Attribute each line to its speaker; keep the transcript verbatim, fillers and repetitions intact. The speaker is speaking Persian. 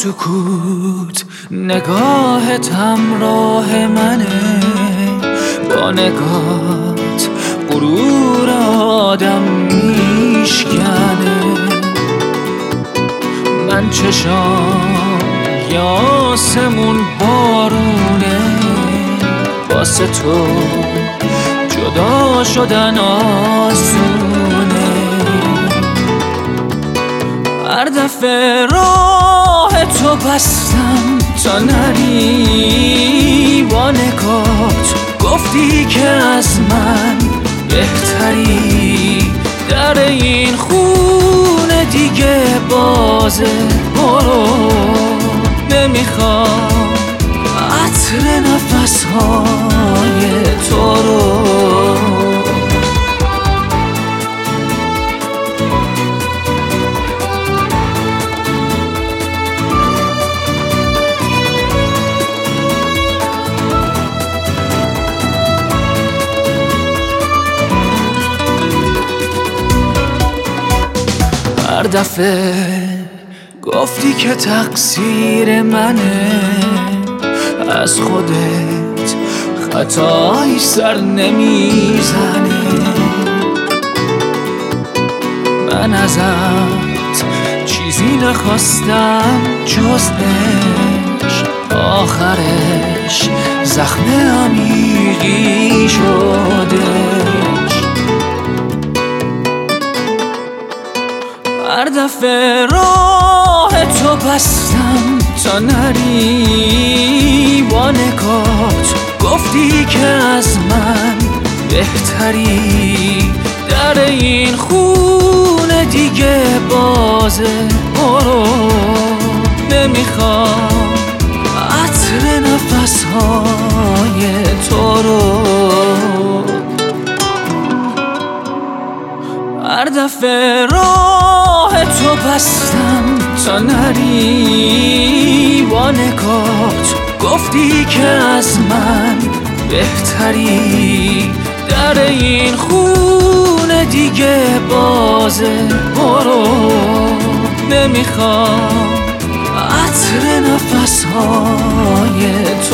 Speaker 1: سکوت نگاهت همراه منه، با نگاهت غرور آدم میشکنه. من چشام یاسمون بارونه، واسه تو جدا شدن آسونه. هر دفعه راه تو بستم تا نری، با نگات گفتی که از من بهتری. در این خونه دیگه بازه، برو. نمیخوام عطر نفسهای تو رو. هر دفعه گفتی که تقصیر منه، از خودت خطایی سر نمیزنه. من ازت چیزی نخواستم جز عشق، آخرش زخم عمیقی شدش. هر دفعه راه تو بستم تا نری، با نگات گفتی که از من بهتری. در این خونه دیگه بازه، برو. نمیخوام عطر نفسهای تو رو. هر دفعه راه تو بستم تا نری، با نگات گفتی که از من بهتری. در این خونه دیگه بازه، برو. نمیخوام عطر نفسهای